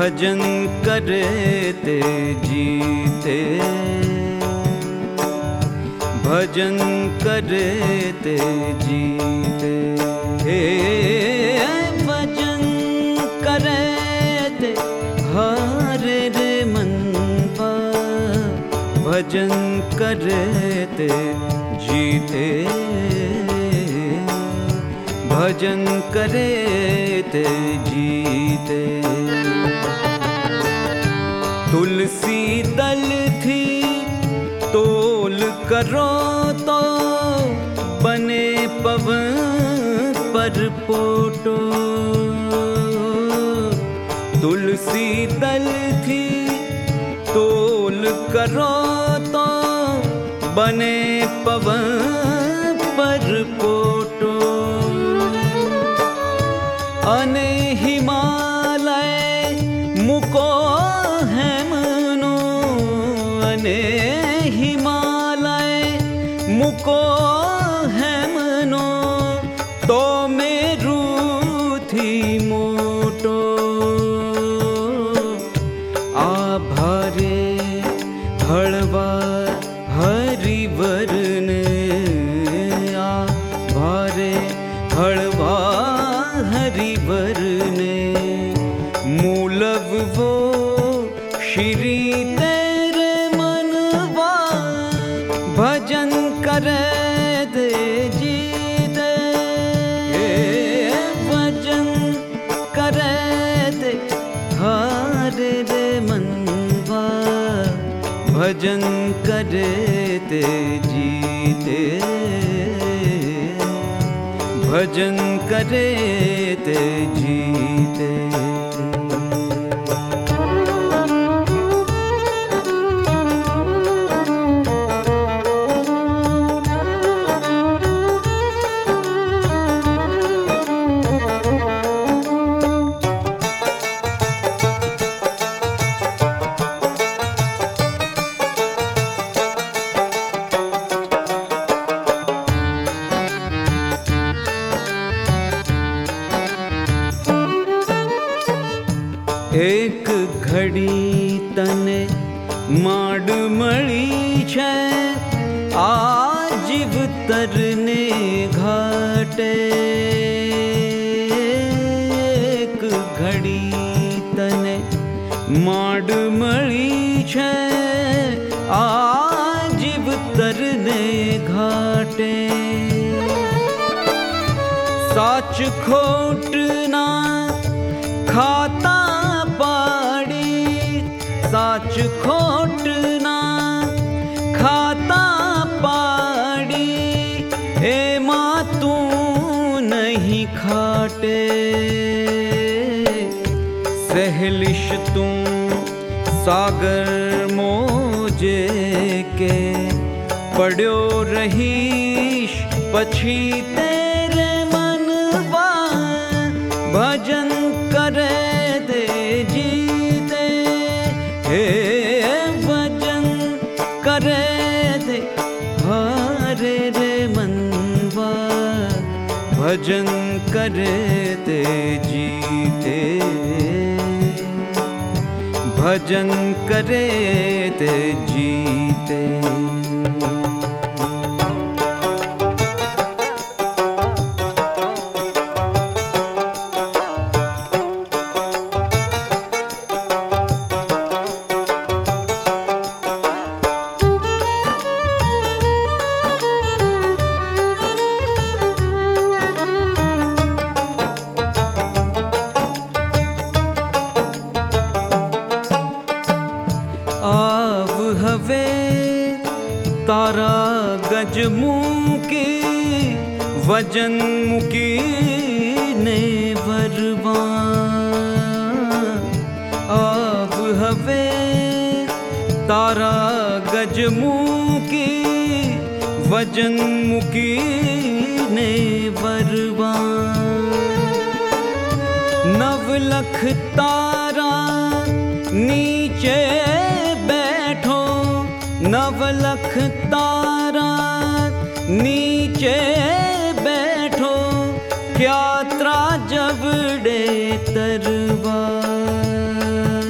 भजन करे ते जीते, भजन करे ते जीते, भजन करे ते हारे रे मनवा, भजन करे ते जीते, भजन करे ते जीते। तुलसी दल थी तोल करो तो बने पवन पर पोटो, तुलसी दल थी तोल करो तो बने पवन पर पोटो। अने हिमालय मुको है मनो, अने हिमालय मुको है मनो, तो मेरू थी मोटो। आभारे हळवा हरिवर ने, आभारे हळवा हरिवर ने, मूलव वो श्री तेरे मनवा, भजन करे दे जीते, भजन करे दे हारे रे मनवा, भजन करे ते जीते, भजन करे ते जीते। एक घड़ी तने माड मળી છે, आजीव तरने घाटे। एक घड़ी तने माड मળી છે, आजीव तरने घाटे। साच खोट ना खाता पाड़ी, साच खोट ना खाता पाड़ी, एमा तू नहीं खाटे। सहलिश तू सागर मोजे के, पड्यो रहीश पछी तेरे मनवा, भजन करे दे जीते, भजन करे दे हारे रे मनवा, भजन करे ते जीते, भजन करे ते जीते। आव हवे तारा गज मुकी, वजन मुकी ने वरवा। आव हवे तारा गज मुकी, वजन मुकी ने वरवा। नव लख तारा नीचे बैठो, नव लख तारा नीचे बैठो, क्या त्राजवड़े तरवा।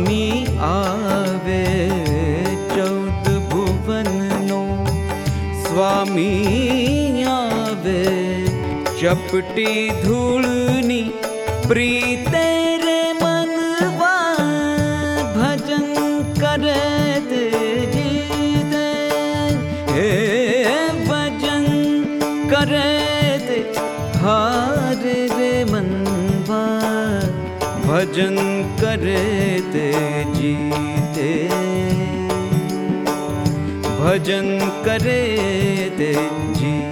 स्वामी आवे 14 भुवनों स्वामी आवे चपटी धूलनी प्रीते रे मनवा भजन करे दे जीते हे भजन करे दे हार रे मनवा भजन करे दे जीते भजन करे दे जी।